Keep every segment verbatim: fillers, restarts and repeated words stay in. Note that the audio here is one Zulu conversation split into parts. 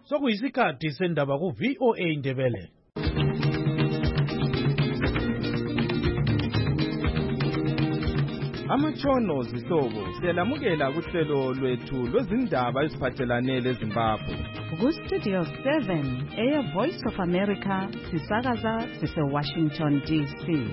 sokuyisikhathi sendaba ku V O A Indebele. Amatshono zihlobo siyalamukela kuhlelo lwethu lwezindaba eziphathelane leZimbabwe. Ku Studio seven eya Voice of America sisakaza sise Washington D C.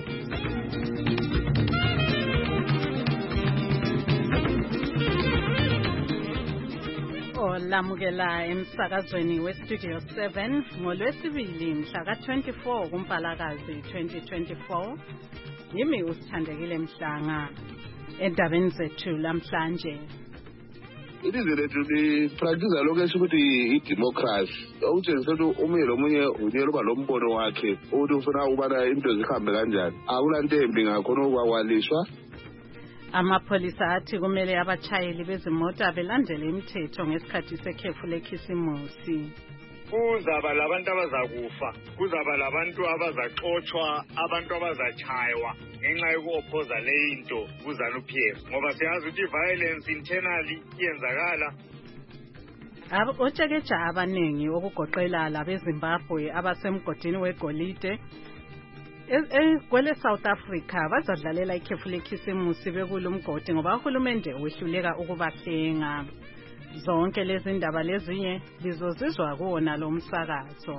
Olamukela emsakazweni we Studio seven ngolwesibili mhla ka twenty-four kuMpalakazi twenty twenty-four. Yimi usithandekile Mhlanga. Endabeni zethu lamhlanje ilizwe lethu lipractice lokho esikuthi i-democracy okutshengisa ukuthi omunye lomunye unyela uba lombono wakhe ukuthi ufuna ukubana into zihambe kanjani akulanto embi ngakhona ukwakwaliswa. Amapolisa athi kumele abatshayeli bezimota belandele imithetho ngesikhathi sekhefu lekhisimusi. Kuzaba labantu abazakufa, kuzaba labantu abazaxotshwa, abantu abazachaywa ngenxa yokuopposa le into kuZANU-P F ngoba siyazi ukuthi violence internally iyenzakala. Otshekeja abanengi okugoqela labeZimbabwe abasemgodini wegolide kwele South Africa bazadlalela ikhefu lekhisimusi bekulumgodi ngoba uhulumende wehluleka ukubahlenga. Zonke lezi ndaba lezinye lizozizwa kuona lo msakazo.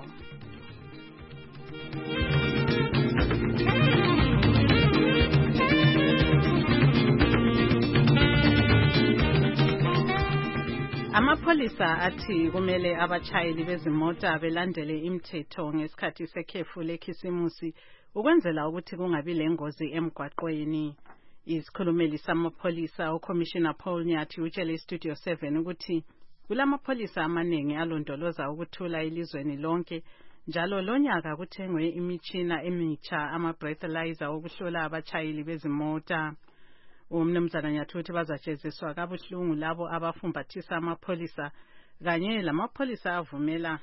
Amapolisa athi kumele abatshayeli bezimota belandele imithetho ngesikhathi sekhefu lekhisimusi ukwenzela ukuthi kungabi lengozi emgwaqweni. Isikhulumeli samapolisa uCommissioner Paul Nyathi utshele Studio seven ukuthi kulamapolisa amaningi alondoloza ukuthula elizweni lonke njalo lonyaka kuthengwe imitshina emitsha ama-breathalyzer okuhlola abatshayeli bezimota. Umnumzana Nyathi uthi bazajeziswa kabuhlungu labo abafumbathisa amapolisa kanye lamapolisa avumela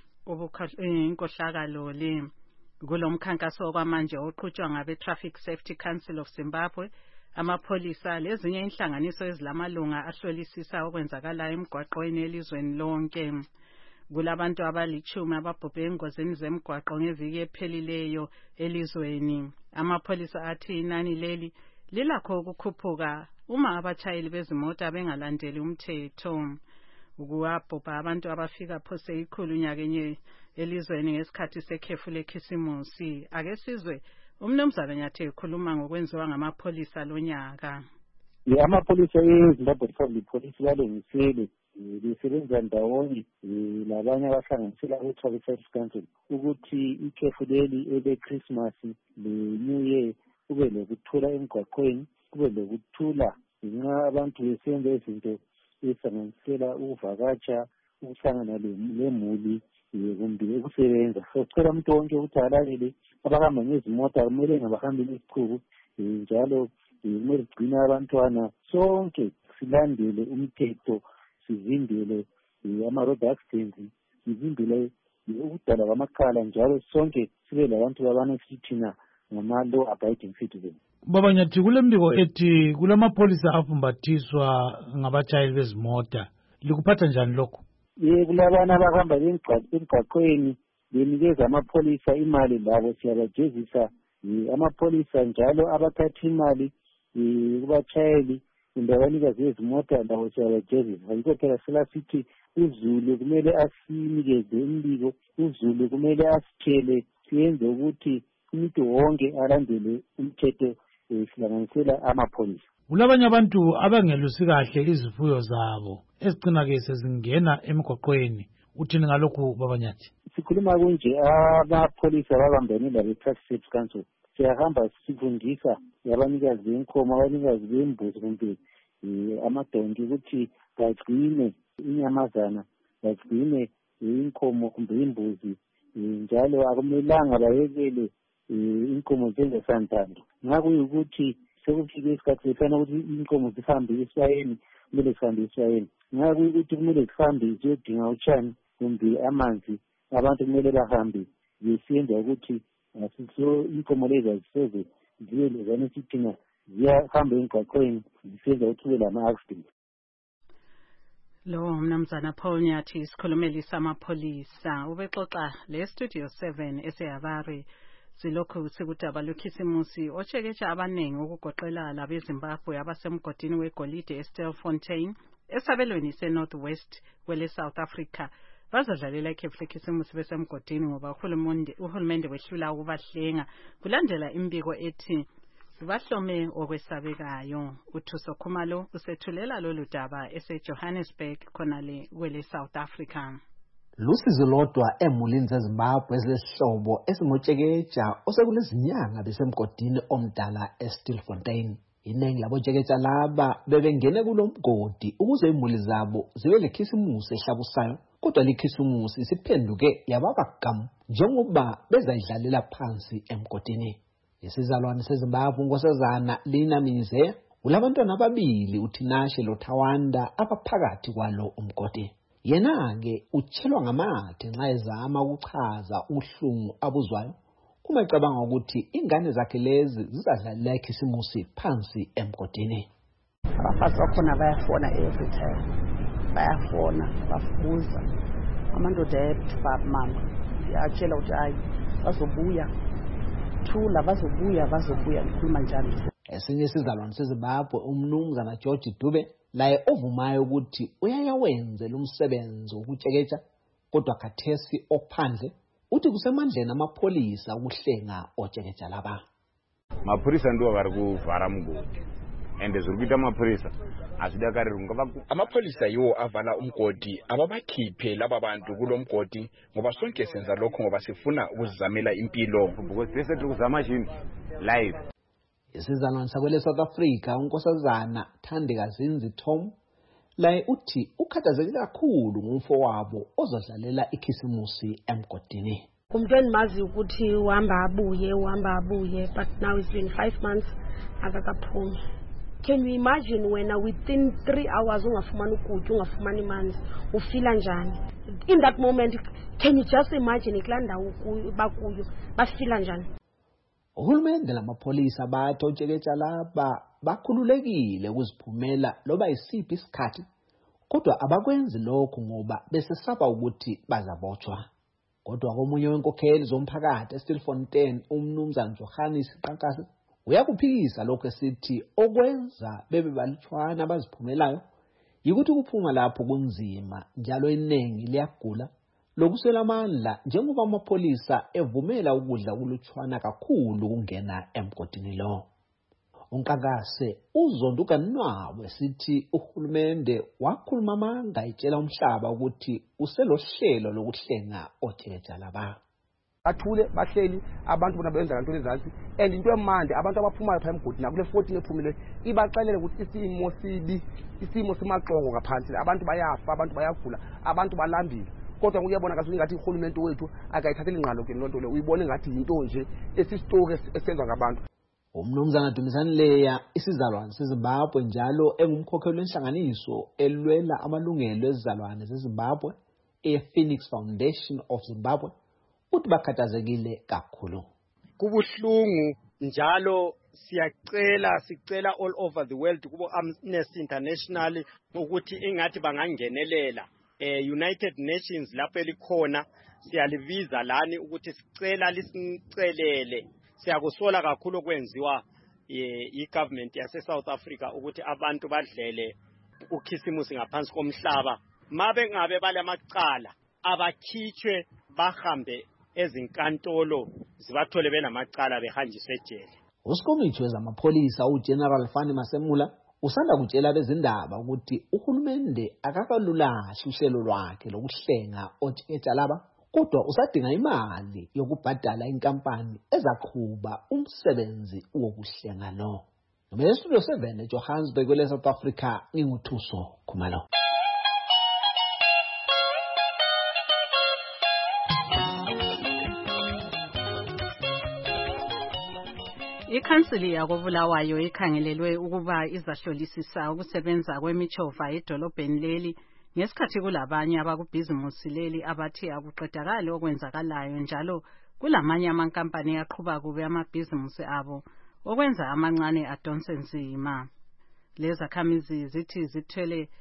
inkohlakalo le. Kulomkhankaso kwamanje oqhutshwa ngabe Traffic Safety Council of Zimbabwe, amapolisa lezinye inhlanganiso ezilamalunga ahlolisisa okwenzakalayo emgwaqweni elizweni lonke. Kulabantu abalichumi ababhubhe engozini zemgwaqo ngeviki ephelileyo elizweni. Amapolisa athi inani leli lilakho ukukhuphuka uma abatshayeli bezimota bengalandeli umthetho. Ukuwabhubha abantu abafika phose ikhulu nyakenye elizweni ngesikhathi sekhefu lekhisimusi. Ake sizwe umnumzana Nyathi ekhuluma ngokwenziwa ngamapolisa lonyaka. Amapolisa eZimbabwe Public Police balungisele besebenza ndawonye labanye abahlanganisela ku-Traffic Safety Council ukuthi ikhefu leli ele Christmas le-New Year kube lokuthula emgwaqweni, kube lokuthula nxa abantu besenza izinto ezihlanganisela ukuvakatsha, ukuhlangana lemuli kumbe ukusebenza. Sicela umuntu wonke ukuthi alalele abahamba ngezimota kumele ngabahambi ngesichubu njalo kumele sigcine abantwana sonke silandele umthetho, sivimbele ama-road accidents, sivimbele ukudala kwamakhala njalo sonke sibe labantu abanesithina ngama-law abiding citizens. Baba Nyathi, kule mbiko ethi kulamapolisa afumbathiswa ngabatshayeli bezimota, likuphatha njani lokho? Ye kulabana abahamba emgwaqweni benikeza amapolisa imali labo siyabajezisa. Amapolisa njalo abathatha imali kubatshayeli kumbe abanikazi bezimota labo siyabajezisa. Yikho phela silasithi uZulu kumele asinikeze imbiko, uZulu kumele asitshele siyenze ukuthi umuntu wonke alandele umthetho sihlanganisela amapolisa. Kulabanye abantu abangelusi kahle izifuyo zabo ezigcina-ke sezingena emgwaqweni. Uthini ngalokhu Baba Nyathi? Sikhuluma kunje amapolisa babambene labe-Traffic Safety Council. Siyahamba sifundisa abanikazi benkomo, abanikazi bembuzi kumbe amadonki ukuthi bagcine inyamazana, bagcine inkomo kumbe imbuzi njalo akumelanga bayekele inkomo njengesantando. Ngakuyukuthi sekufike isikhathi sefana ukuthi inkomo zihambe eswayeni, kumele zihambe eswayeni. Ngakuyukuthi kumele zihambe ziyodinga utshani kumbe amanzi, abantu kumele bahambe besiyenza ukuthi asiso inkomo lezi azisoze zibe lezana esithina ziyahamba emgwaqweni zisenza ukuthi kube lama-accident. Lo mnumzana Paul Nyathi isikhulumeli samapholisa ubexoxa le studio seven eseHarare silokhu sikudaba lokhisimusi ochekecha abanengi ukugoqela labeZimbabwe abasemgodini wegolide eStelfontein esabelweni seNorthwest kwele South Africa bazadlalela ikhefu lekhisimusi besemgodini ngoba uhulumende uhulumende wehlula ukubahlenga kulandela imbiko ethi bahlome okwesabekayo. uThuso Khumalo usethulela lolu daba eseJohannesburg khonale kwele South Africa. Lusizo lodwa emulini zeZimbabwe ezesihlobo esingotshekeja osekulezinyanga besemgodini omdala eStilfontein. Iningi labotshekeja laba bebengene kulomgodi ukuze imuli zabo zibe lekhisimusi ehlabusayo, kodwa lekhisimusi isiphenduke yababagamu njengoba bezayidlalela phansi emgodini. Isizalwane seZimbabwe uNkosazana Lina Mize ulabantwana ababili uThinashe loThawanda abaphakathi kwalo umgodi. Yena-ke utshelwa ngamathe nxa ezama ukuchaza uhlungu abuzwayo uma ecabanga ukuthi ingane zakhe lezi zizadlalela ikhisimusi phansi emgodini. Abafasi bakhona bayafona every time, bayafona bafuza amandoda ethu mama yatshela ukuthi hayi bazobuya thula bazobuya bazobuya ngikhuluma njalo. Esinye isizalwane seZimbabwe umnumzana George Dube laye ovumayo ukuthi uyayawenzela umsebenzi wokutshekeja kodwa khathesi ophandle uthi kusemandleni amapholisa ukuhlenga otshekeja laba. Mapholisa ndiwo vari kuvhara mugodi ende zviri kuita mapholisa hazvidakariri ngova amapholisa yiwo avala umgodi ababakhiphe laba bantu kulo mgodi ngoba sonke senza lokho ngoba sifuna ukuzizamela impilo because tese tiri kuzama chini live. Isizalwane sakwele South Africa uNkosazana Thandekazinzi Tom laye uthi ukhathazeke kakhulu ngumfo wabo ozodlalela ikhisimusi emgodini. Umuntu endimazi ukuthi uhamba abuye uhamba abuye but now it's been five months akakaphumi. Can you imagine when within three hours ungafumani ukutya ungafumani manzi ufila njani? In that moment can you just imagine iklanda bakuyo bafila njani? Uhulumende lamapholisa bathi otshekeja laba bakhululekile ukuziphumela loba isiphi isikhathi kodwa abakwenzi lokho ngoba besesaba ukuthi bazabotshwa. Kodwa komunye wenkokheli zomphakathi eStilfontein umnumzana Johannes Qankasi uyakuphikisa lokho esithi okwenza bebe balutshwana abaziphumelayo yikuthi kuphuma lapho kunzima njalo iningi liyagula lokusela amandla njengoba amapholisa evumela ukudla kulutshwana kakhulu kungena emgodini lo. uNkangase uzonduka nwawe sithi uhulumende wakhuluma amanga etshela umhlaba ukuthi uselohlelo lokuhlenga otshekeja laba. Athule bahleli abantu bona benza kanto lezansi and into emande abantu abaphumayo pha emgodini akule fourteen ephumile ibaxelele ukuthi isimo sibi isimo simaxongo ngaphansi abantu bayafa abantu bayagula abantu balambile. Kodwa kuyabona kahle ngathi uhulumende wethu akayithatheli ingqalo ke lonto le uyibone ngathi into nje esisitoke esenzwa ngabantu. Umnumzana Dumisani Leya isizalwane seZimbabwe njalo engumkhokheli wenhlanganiso elwela amalungelo ezizalwane zeZimbabwe ePhoenix Foundation of Zimbabwe uthi bakhathazekile kakhulu. Kubuhlungu njalo siyacela sicela all over the world kubo Amnesty International ukuthi ingathi bangangenelela eh United Nations lapho elikhona siyalibiza lani ukuthi sicela lisicelele siyakusola kakhulu okwenziwa i-government yase South Africa ukuthi abantu badlele ukhisimusi ngaphansi komhlaba mabe ngabe balamacala abakhitshwe bahambe ezinkantolo zibathole benamacala behanjiswe ejele. Usikomiti wezamapholisa uGeneral Fani Masemula usanda kutshela bezindaba ukuthi uhulumende akakalulashi uhlelo lwakhe lokuhlenga otshekeja laba kodwa usadinga imali yokubhadala inkampani ezaqhuba umsebenzi wokuhlenga lo. Noma estudio seven eJohannesburg kwele South Africa nginguthuso Khumalo. Ikhansili yakobulawayo ikhangelelwe ukuba izahlolisisa ukusebenza kwemichova edolobheni leli ngesikhathi kulabanye abakubhizimusi leli abathi akuqedakali okwenzakalayo njalo kulamanye amankampani aqhuba kube amabhizimusi abo okwenza amancane adonse nzima. Leza khamizi zithi zithwele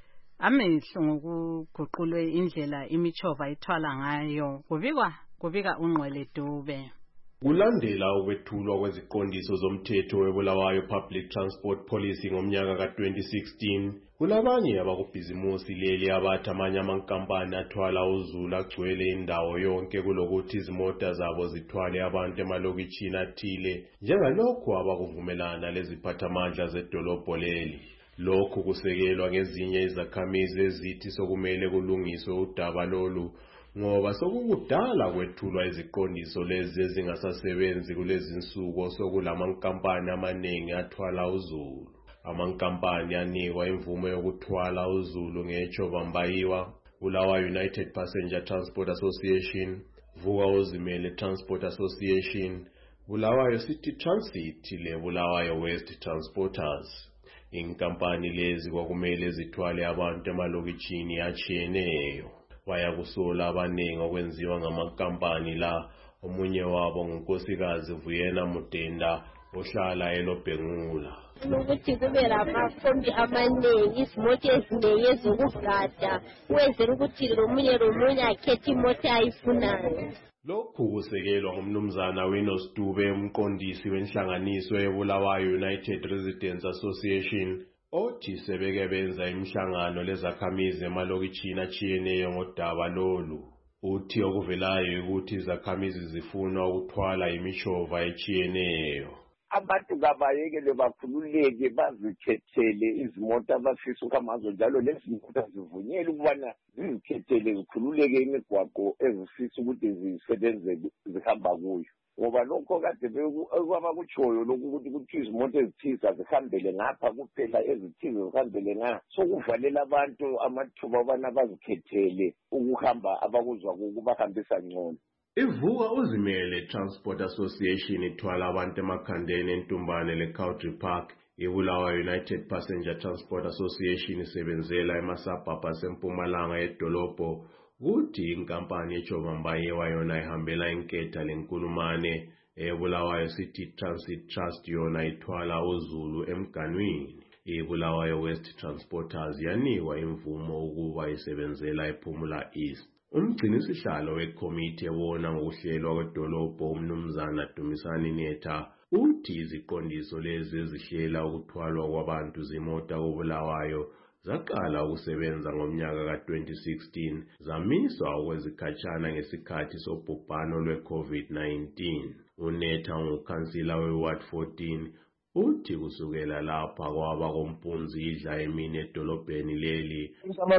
amehlo ngokuguqulwe indlela imichova ithwala ngayo kubikwa kubika uNgqwele Dube. Kulandela ukwethulwa kweziqondiso zomthetho weBulawayo Public Transport Policy ngomnyaka ka twenty sixteen, kulabanye abakubhizimusi leli abathi amanye amankampani athwala uzulu agcwele indawo yonke kulokuthi izimota zabo zithwale abantu emalokitshini athile, njengalokhu abakuvumelana leziphathamandla zedolobho leli. Lokhu kusekelwa ngezinye izakhamizi ezithi sokumele kulungiswe udaba lolu, ngoba sokukudala kwethulwa iziqondiso lezi ezingasasebenzi kulezi insuku sokulamankampani amaningi athwala uzulu. Amankampani anikwa imvume yokuthwala uzulu ngeChovambayiwa, Bulawayo United Passenger Transport Association, Vuka Uzimele Transport Association, Bulawayo City Transit le Bulawayo West Transporters. Inkampani lezi kwakumele zithwale abantu emalokitshini atshiyeneyo. Bayakusola abaningi okwenziwa ngamankampani la, omunye wabo ngunkosikazi Vuyena Mudenda ohlala eLobhengula. Ukuthi kube lamakhombi amaningi, izimota eziningi ezokugada, kwenzela ukuthi lomunye lomunye akhethe imota ayifunayo. Lokhu kusekelwa ngumnumzana Winos Dube, umqondisi wenhlanganiso yeBulawayo United Residents Association, othi sebeke benza imihlangano lezakhamizi emalokitshini atshiyeneyo ngodaba lolu. Uthi okuvelayo ukuthi izakhamizi zifuna ukuthwala imishova etshiyeneyo. Abantu kabayekele bakhululeke bazikhethele izimota abafisa ukamazo, njalo lezi zimota zivunyelwe ukubana zizikhethele zikhululeke imigwaqo ezifisa ukuthi zisebenze zihamba kuyo. Ngoba lokho kade kwabakutshoyo lokhu ukuthi kuthi izimota ezithize zihambele ngapha kuphela, ezithize zihambele ngapha, sokuvalela abantu amathuba obana bazikhethele ukuhamba abakuzwa ukubahambisa ngcono. Ivuka Uzimele Transport Association ithwala abantu emakhandeni eNtumbane leCountry Park. iBulawayo United Passenger Transport Association isebenzela emasabhabha asempumalanga edolobho, kuthi inkampani yeChovambayiwa yona ihambela inketha lenkulumane. eBulawayo City Transit Trust yona ithwala uzulu emganwini. iBulawayo West Transporters yanikwa imvumo ukuba isebenzela ePhumula East. Umgcinisihlalo wekomiti ebona ngokuhlelwa kwedolobho umnumzana Dumisani Netha uthi iziqondiso lezi ezihlela ukuthwalwa kwabantu zimota koBulawayo zaqala ukusebenza ngomnyaka ka twenty sixteen, zamiswa okwezikhatshana ngesikhathi sobhubhano lwe-COVID nineteen. UNetha ngukhansila we-Ward fourteen uthi kusukela lapha kwaba kompunzi idla emini edolobheni leli.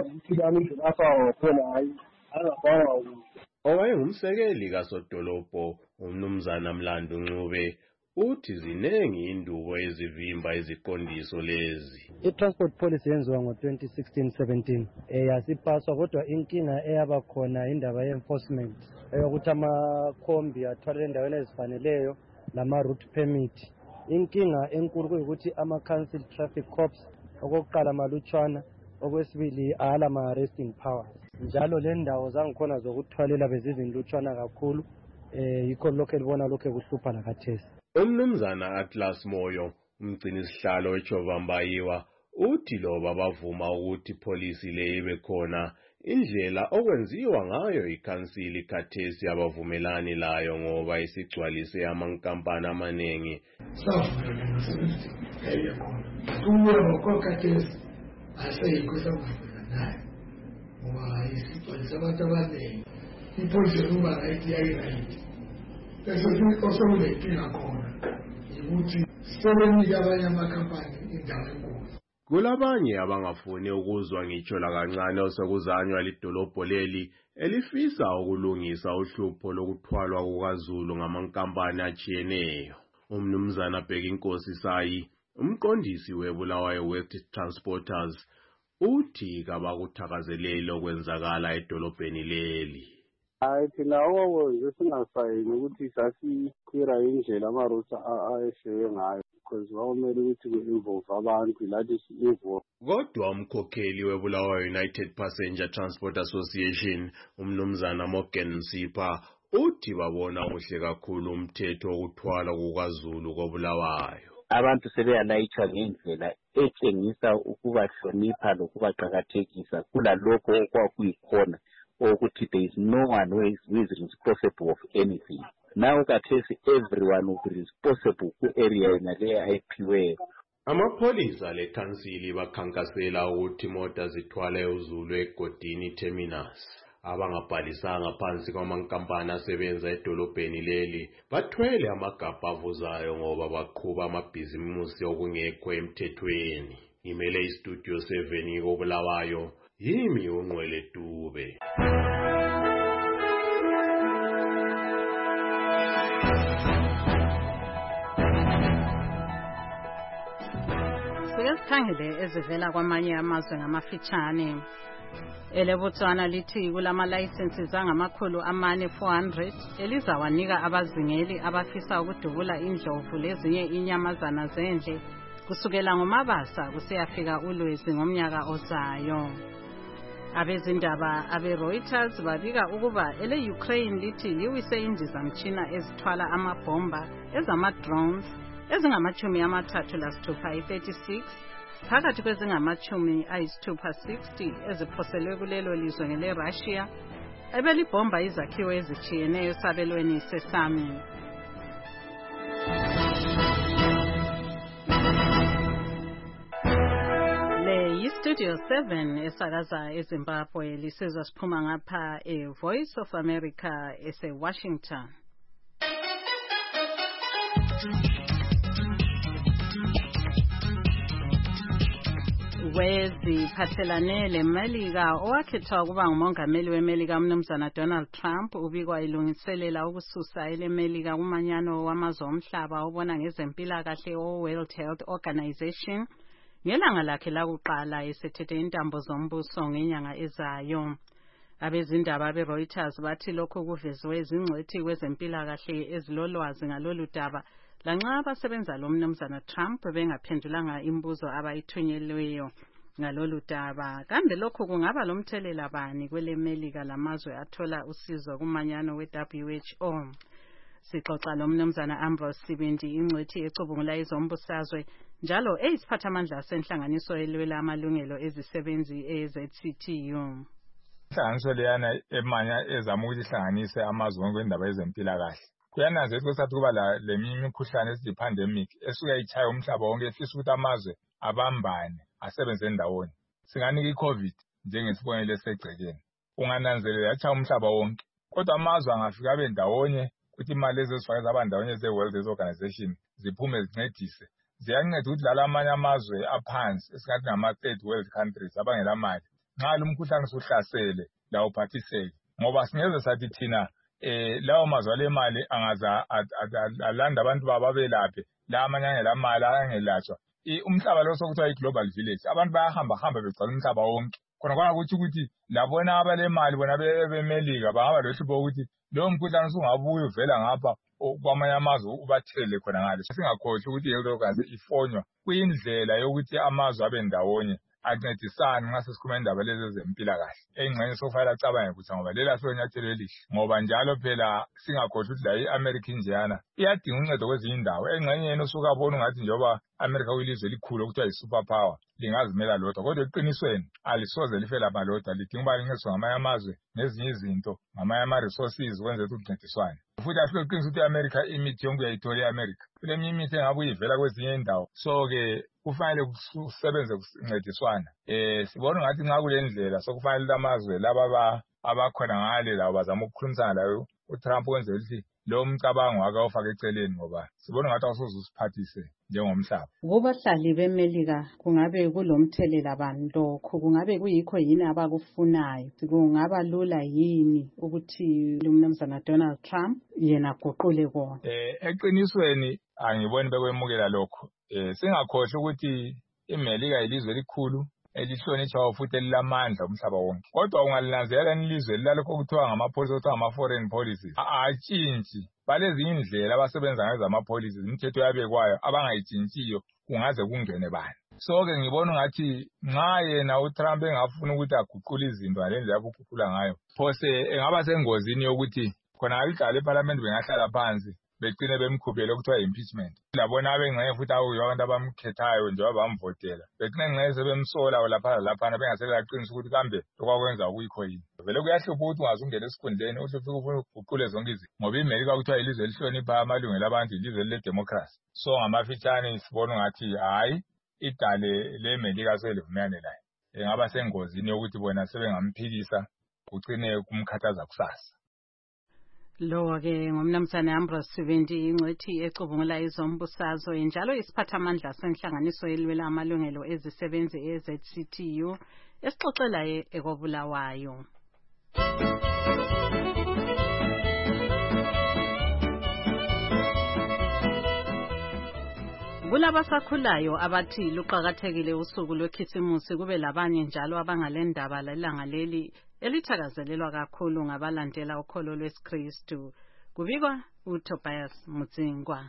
Owayengumsekeli kasodolobho umnumzana Mlando Ncube uthi zinengi indubo ezivimba iziqondiso lezi. I-transport policy yenziwa ngo twenty sixteen seventeen eh yasipaswa, kodwa inkinga eyaba khona indaba ye-enforcement eyokuthi amakhombi athwale endaweni ezifaneleyo lama route permit. Inkinga enkulu kuyikuthi ama-council traffic corps okokuqala malutshwana, okwesibili ala ma-arresting powers, njalo le ndawo zangikhona zokuthwalela bezizinlutshwana kakhulu. eh yikho lokho elibona lokho kuhlupha lakhathesi. Umnumzana Atlas Moyo, umgcinisihlalo weChovambayiwa, uthi loba bavuma ukuthi policy le ibe khona, indlela okwenziwa ngayo ikhansili khathesi abavumelani layo ngoba isigcwalise amankampani amaningi. Bese osokulenkinga khona ukuthi sebenika abanye amakampani indawo enkulu. Kulabanye abangafuni ukuzwa ngitsho lakancane osokuzanywa lidolobho leli elifisa ukulungisa uhlupho lokuthwalwa kukaZulu ngamankampani atshiyeneyo. Umnumzana Bhekinkosi Sayi, umqondisi weBulawayo West Transporters, uthi kabakuthakazeleli okwenzakala edolobheni leli. Hayi thina owenze singasayini ukuthi sasikhwira indlela amarusa ayeshewe ngayo, because kwamele ukuthi ku-involve abantu lathi si-involve. Kodwa umkhokheli weBulawayo United Passenger Transport Association umnumzana Morgan Sipha uthi babona kuhle kakhulu umthetho wokuthwala kukaZulu koBulawayo. abantu sebeyalayitsha ngendlela etshengisa ukubahlonipha lokubaqakathekisa kulalokho okwakuyikhona ukuthi there is no one who is, who is responsible of anything. Now kathesi everyone will be responsible ku-area yonaleyo ayiphiweyo. Amapholisa lekhansili bakhankasela ukuthi imota zithwale uzulu egodini terminus. Abangabhalisanga phansi kwamankampani asebenza edolobheni leli bathwele amagabha avuzayo ngoba baqhuba amabhizimusi okungekho emthethweni. Imele istudio seven koBulawayo, yimi uNqwele Dube. Sikhangele ezivela kwamanye amazwe ngamafitshane. Elebutswana lithi kulama licenses angamakhulu amane four hundred elizawanika abazingeli abafisa ukudubula indlovu lezinye inyamazana zendle kusukela ngoMabasa kusiyafika uLwezi ngomnyaka ozayo. Abezindaba abe Reuters babika ukuba ele Ukraine lithi liwise indizamtshina ezithwala amabhomba ezama drones ezingamachumi amathathu lasithupha i-thirty-six phakathi kwezingamachumi ayisithupha sixty eziphoselwe kulelo lizwe ngele Russia ebelibhomba izakhiwo ezitshiyeneyo sabelweni sesami. Le yi-Studio seven esakaza eZimbabwe lisizwa siphuma ngapha e-Voice of America ese-Washington. Weziphathelane leMelika owakhethwa ukuba ngumongameli weMelika umnumzana Donald Trump ubikwa ilungiselela ukususa eleMelika kumanyano wamazwe omhlaba obona ngezempilakahle o-World Health Organization ngelanga lakhe lakuqala esethethe intambo zombuso ngenyanga ezayo. Abezindaba be-Reuters bathi lokhu kuvezwe izingcwethi kwezempilakahle ezilolwazi ngalolu daba lanxa abasebenza lo mnumzana Trump bengaphendulanga imibuzo abayithunyelweyo ngalolu daba. Kambe lokhu kungaba lomthelela bani kweleMelika lamazwe athola usizo kumanyano we-W H O? Sixoxa lo mnumzana Ambrose Sibindi ingcwethi ecubungula izombusazwe njalo eyisiphathamandla senhlanganiso elwela amalungelo ezisebenzi e-Z C T U. Inhlanganiso leyana emanya ezama ukuthi ihlanganise amazwe ngokwendaba yezempilakahle. Kuyananzeleka ukuthi kuba le mikhuhlane esithi pandemic esuka ichaya umhlaba wonke efisa ukuthi amazwe abambane asebenze ndawonye. Singanika iCovid njengesibonelo esegcekeni. Ungananzelela yachaya umhlaba wonke. Kodwa amazwe angafika abe ndawonye ukuthi imali ezizifaka zabandawonye ze-World Health Organization ziphume zincedise. Ziyanceda ukuthi lala amanye amazwe aphansi esingathi ngama-third world countries abangela mali. Nxa lo mkhuhlane usuhlasele lawo phathiseke. Ngoba singeze sathi thina eh lawo mazwe ale mali angaza alanda abantu bababelaphe la amanye angela mali angelatshwa. Umhlaba lo sokuthiwa i-global village abantu bayahamba hamba begcwala umhlaba wonke. Khona kwana ukuthi ukuthi labona abale mali bona bemelika bangaba lohlupho ukuthi lo mkhuhlane usungabuya uvela ngapha kwamanye amazwe ubathelele khona ngale. Singakhohlwa ukuthi yonke ifonywa kuyindlela yokuthi amazwe abe ndawonye ancedisana nxa sesikhuluma indaba lezi zempilakahle. Engxenye sokufanele acabange ukuthi ngoba lela sonyathelo elihle. Ngoba njalo phela singakhohlwa ukuthi la i-America injeyana iyadinga uncedo kwezinye indawo. Engxenye yena usuka abona ngathi njengoba America kuyilizwe elikhulu okuthiwa yi-super power lingazimela lodwa. Kodwa eqinisweni alisoze lifela malodwa lidinga ukuba lincediswe ngamanye amazwe ngezinye izinto ngamanye ama-resources ukwenzela ukuthi kuncediswane. Futhi asho iqiniso ukuthi i-America imithi yonke uyayithola e-America. Kule imithi engabe uyivela kwezinye indawo. So-ke kufanele kusebenze kuncediswana. Eh sibona ngathi nxa kule ndlela sokufanele amazwe laba abakhona ngale lawo bazama ukukhulumisana layo uTrump wenzela ukuthi lo mcabango wake awufaka eceleni ngoba sibona ngathi awusoze usiphathise njengomhlaba. Kubahlali beMelika kungabe kulomthelela bani lokho? Kungabe kuyikho yini abakufunayo? Kungaba lula yini ukuthi umnumzana Donald Trump yena guqule kona? Eh eqinisweni angiboni bekwemukela lokho. Eh singakhohle ukuthi iMelika ilizwe elikhulu elihlonitshwa futhi elilamandla umhlaba wonke. Kodwa ungalinanzela ilizwe lalokho kuthiwa ngamapolicy okuthiwa ngama-foreign policies atshintshi balezinye indlela abasebenza ngazo ama-policies imithetho yabekwayo abangayitshintshiyo kungaze kungene bani. So-ke ngibona ngathi nxa yena uTrump engafuna ukuthi aguqule izinto ngalendlela akuguqula ngayo phose engaba sengozini yokuthi khona alihlala eParliament bengahlala phansi begcine bemkhubele ukuthiwa impeachment. Labona abengeke futhi awuyo abantu abamkhethayo njengoba bamvotela. Begcine ngeke sebemsola lapha lapha bengasele aqinisa ukuthi kambe okwakwenza ukuyikho yini. Vele kuyahlupha ukuthi ungazungena esikhundleni uthi ufike ufuna uguqule zonke izinto. Ngoba iMelika kuthiwa ilizwe elihlonipha amalungelo abantu, ilizwe ledemocracy. So ngamafitshane sibona ngathi hayi idale leMelika selivumelane laye. Engaba sengozini yokuthi bona sebengamphikisa ugcine kumkhathaza kusasa. Lo ke ngomnumzana Ambrose Sivendi ingcethi ecubungula izombusazwe njalo isiphathamandla senhlanganiso elwela amalungelo ezisebenzi e-Z C T U esixoxela ekobulawayo. Kulabasakhulayo abathi luqhakathekile usuku lwekhisimusi kube labanye njalo abangalendaba lelanga leli elithakazelelwa kakhulu ngabalandela ukholo lwesikristu. Kubikwa uTobias Mutsingwa.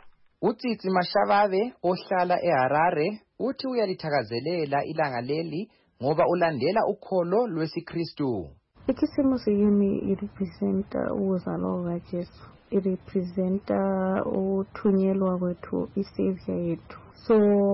Utsitsi Mashababe ohlala eHarare uthi uyalithakazelela ilanga leli ngoba ulandela ukholo lwesikristu. Ikhisimusi yimi irepresenta uzalo kaJesu, irepresenta uthunyelwa kwethu isavior yethu. So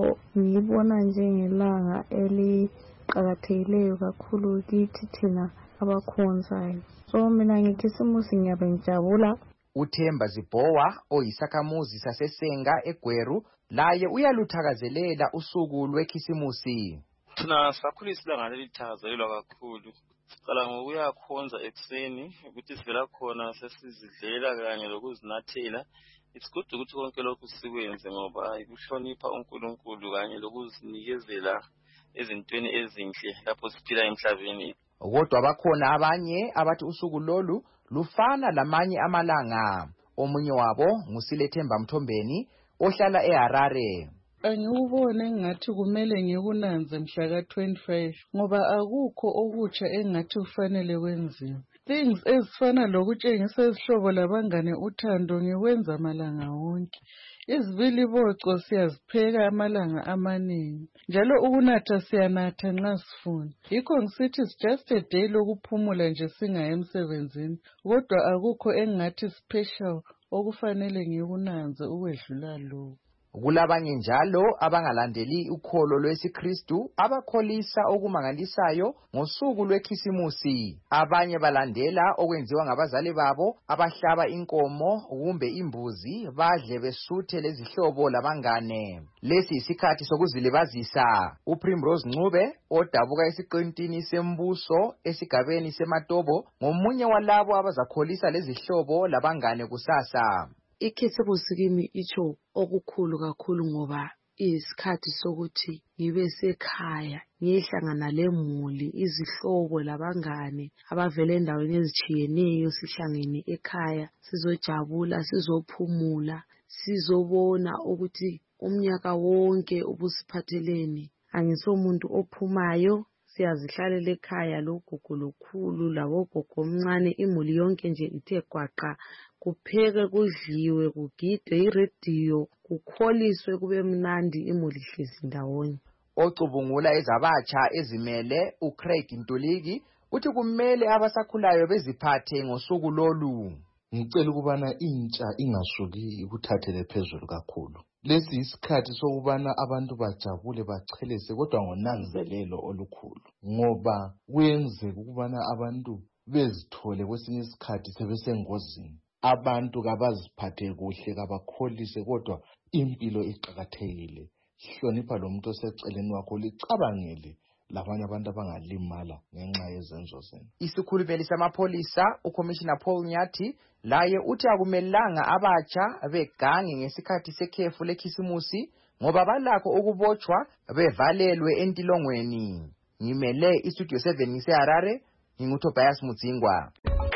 ngibona njengelanga eliqhakathekileyo kakhulu kithi thina abakhonzayo. So mina ngekhisimusi ngiyabengijabula. Uthemba Zibhowa oyisakhamuzi saseSenga eGweru laye uyaluthakazelela usuku lwekhisimusi. Thina sakhulisa ilanga lelithakazelelwa kakhulu. Siqala ngokuyakhonza ekuseni ukuthi sivela khona sesizidlela kanye lokuzinathela. It's good ukuthi konke lokhu sikwenze ngoba ukuhlonipha uNkulunkulu kanye lokuzinikezela ezintweni ezinhle lapho siphila emhlabeni. Kodwa bakhona abanye abathi usuku lolu lufana lamanye amalanga. Omunye wabo nguSilethemba Mthombeni ohlala eHarare. Angiwubone ngathi kumele ngikunanze mhla ka twenty-five ngoba akukho okutsha engathi ufanele kwenziwe. Things ezifana lokutshengisa izihlobo labangane uthando ngikwenza amalanga wonke. Izibiliboco siyazipheka amalanga amaningi. Njalo ukunatha siyanatha nxa sifuna. Yikho ngisithi it's just a day lokuphumula nje singaye emsebenzini. Kodwa akukho engathi special okufanele ngikunanze ukwedlula lokho. Kulabanye njalo abangalandeli ukholo lwesikristu abakholisa okumangalisayo ngosuku lwekhisimusi. Abanye balandela okwenziwa ngabazali babo abahlaba inkomo kumbe imbuzi badle besuthe lezihlobo labangane. Lesi isikhathi sokuzilibazisa. uPrimrose Ncube odabuka esiqintini sembuso esigabeni seMatobo ngomunye walabo abazakholisa lezihlobo labangane kusasa. Ikhisimusi kimi icho okukhulu kakhulu ngoba isikhathi sokuthi ngibe sekhaya ngihlangana lemuli izihlobo labangane abavele endaweni ezichiyeneyo sihlangene ekhaya sizojabula sizophumula sizobona ukuthi umnyaka wonke ubusiphatheleni. Angisomuntu ophumayo siyazihlalela ekhaya logogo lokhulu labogogo omncane imuli yonke nje ithe gwaqa kupheke kudliwe kugidwe iradio kukholiswe kube mnandi imuli hlezi ndawonye. Ocubungula ezabatsha ezimele uCraig Ntuliki uthi kumele abasakhulayo beziphathe ngosuku lolu. Ngicela ukubana intsha ingasuki ukuthathele phezulu kakhulu. Lesi isikhathi sokubana abantu bajabule bachelese kodwa ngonanzelelo olukhulu ngoba kuyenzeka ukubana abantu bezithole kwesinye isikhathi sebesengozini. Abantu kabaziphathe kuhle kabakholise kodwa impilo iqhakathekile. Hlonipha lo muntu oseceleni wakho licabangele labanye abantu abangalimala ngenxa yezenzo zenu. Isikhulumeli samapholisa uCommissioner Paul Nyathi laye uthi akumelanga abatsha begange ngesikhathi sekhefu lekhisimusi ngoba balakho ukubotshwa bevalelwe entilongweni. Ngimele iStudio seven ngiseHarare nginguTobias Mutsingwa.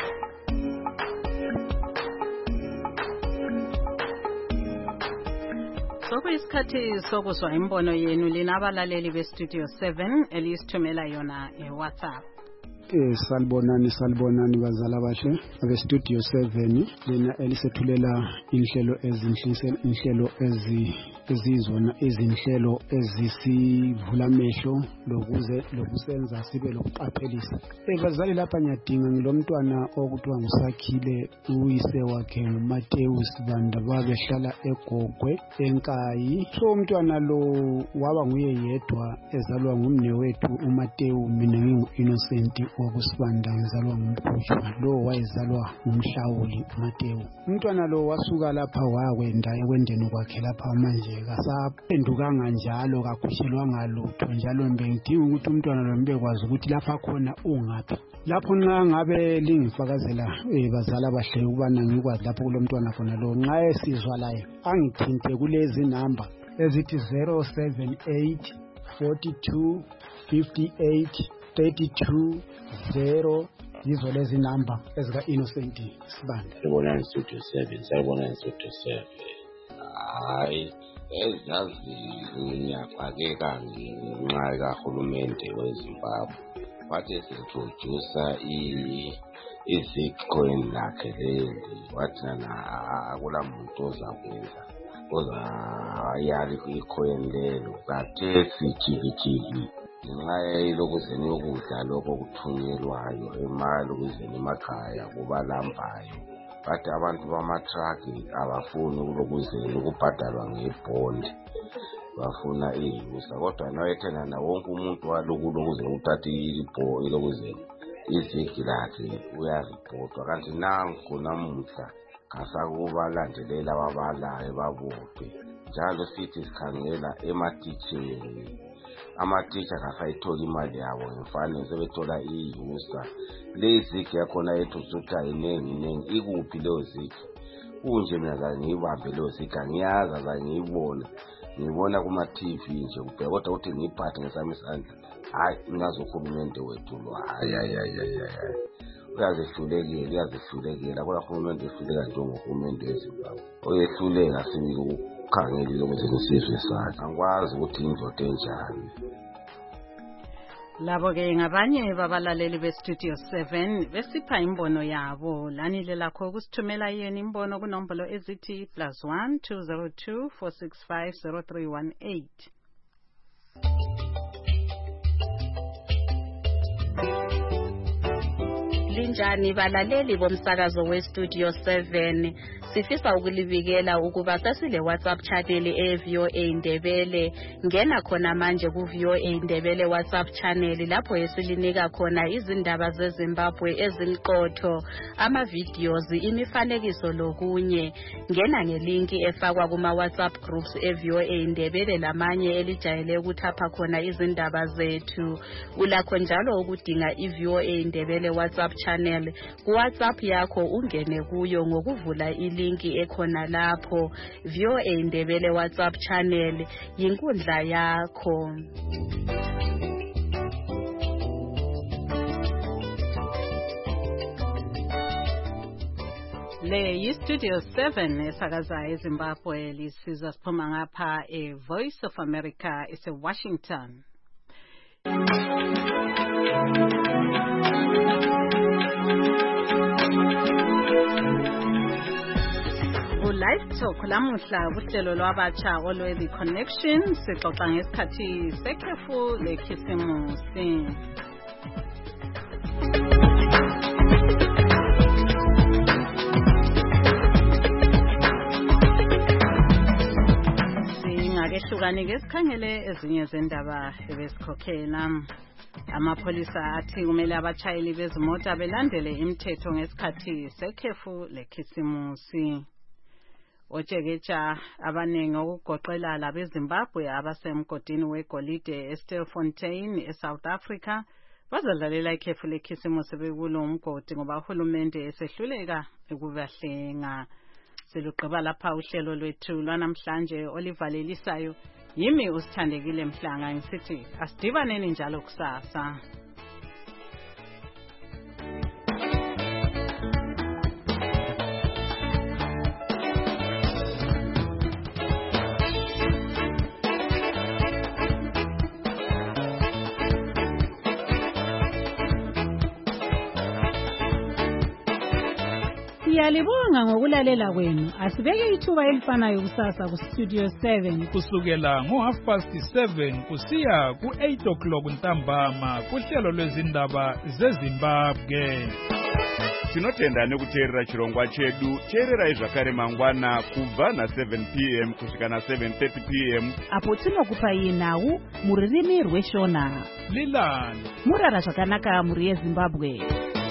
Sokuyisikhathi sokuzwa imbono yenu lina abalaleli beStudio seven eliyisithumela yona eWhatsApp. Eh salibonani salibonani bazala bahle abe studio seven lena elisethulela inhlelo ezinhle inhlelo ezi ezizona izinhlelo ezisivula amehlo lokuze lokusenza sibe lokuqaphelisa. Eh bazali lapha nyadinga ngilomntwana okuthiwa nguSakhile uyise wakhe nguMateus Banda babehlala eGogwe eNkayi. So umntwana lo waba nguye yedwa ezalwa ngumnewethu uMateu, mina ngingu Innocent wokusibanda ngizalwa ngumkhujwa, lo wayezalwa ngumhlawuli Mateu. Umntwana lo wasuka lapha wakwenda ekwendeni kwakhe lapha manje kasaphendukanga njalo kakhutshelwanga lutho njalo ngidinga ukuthi umntwana lo mbekwazi ukuthi lapha khona ungaphi. Lapho nxa ngabe lingifakazela eh bazala bahle ukubana ngikwazi lapho kulomntwana khona lo nxa esizwa laye angithinte kulezi number ezithi zero seven eight four two five eight three two zero yizo lezi number ezika Innocent Sibanda. Sibona studio seven, sibona studio seven. Hayi ezazi ngiyaphakeka ngenxa kahulumende weZimbabwe. Wathi sintroducer i izikhoin lakhe leli wathi na akula muntu ozakwenza ozayali ikhoin lelo kathesi jikijiki ngenxa yokuzeni ukudla lokho kuthunyelwayo imali ukuzeni emakhaya kubalambayo. Bathi abantu bamatraki abafuni ukuzeni ukubhadalwa ngebond, bafuna iyusa. Kodwa nawethena na wonke umuntu walokulo ukuze uthathe ilipho ilokuze izigi lakhe uyaripotwa. Kanti nangu namuhla kasakubalandelela ababalayo babophe njalo sithi sikhangela ema-teaching ama-teacher kasayithola imali yabo ngemfanelo sebethola iyusa. Lezigi yakhona yethu ukuthi ayinengi nengi ikuphi leyo zigi kunje mina ngiyibambe leyo zigi angiyazi azangiyibona ngibona kuma-T V nje kuphela kodwa ukuthi ngiyiphathe ngesami isandla hayi ngazi uhulumende wethu lo hayi hayi hayi hayi uyazehlulekile uyazehlulekela kodwa uhulumende ehluleka njengohulumende weZimbabwe oyehluleka sibili ukukhangelile ukuthi ngisizwe sakhe angikwazi ukuthi indoda enjani. Labo ke ngabanye babalaleli bestudio seven besipha imbono yabo. Lanile lakho ukusithumela yena imbono kunombolo ezithi plus one two zero two four six five zero three one eight. Linjani balaleli bomsakazo westudio seven, sifisa ukulibikela ukuba sasile WhatsApp channel e-V O A Ndebele. Ngena khona manje ku-V O A Ndebele WhatsApp channel lapho esilinika khona izindaba zeZimbabwe ezimqotho, ama-videos, imifanekiso lokunye. Ngena ngelinki efakwa kuma-WhatsApp groups e-V O A Ndebele lamanye elijayele ukuthapha khona izindaba zethu. Ulakho njalo ukudinga i-V O A Ndebele WhatsApp channel ku WhatsApp yakho ungene kuyo ngokuvula ilinki ekhona lapho. V O A Ndebele WhatsApp channel yinkundla yakho. Le yi-Studio seven esakaza eZimbabwe lisizwa siphuma ngapha e-Voice of America ese-Washington. Live Talk lamuhla kuhlelo lwabatsha olwe-The Connection sixoxa ngesikhathi sekhefu lekhisimusi. Singakehlukani ke sikhangele ezinye zendaba ebesikhokhela. Amapholisa athi kumele abashayeli bezimota belandele imithetho ngesikhathi sekhefu lekhisimusi. Ojegeja abanengi okugoqela labeZimbabwe abasemgodini wegolide eStilfontein eSouth Africa bazadlalela ikhefu lekhisimusi bekulo umgodi ngoba uhulumende esehluleka ukubahlenga. Siluqaba lapha uhlelo lwethu lwanamhlanje olivalelisayo. Yimi usithandekile Mhlanga ngisithi asidibaneni njalo kusasa. Siyalibonga ngokulalela kwenu. Asibeke ithuba elifanayo kusasa ku Studio seven kusukela ngo half past seven kusiya ku eight o'clock ntambama kuhlelo lwezindaba zeZimbabwe. Tinotenda nekuteerera chirongwa chedu. Teererai zvakare mangwana kubva na seven p m kusvika na seven thirty p m apo tinokupai nhau muririmi rweshona. Lilani murara zvakanaka muri yeZimbabwe.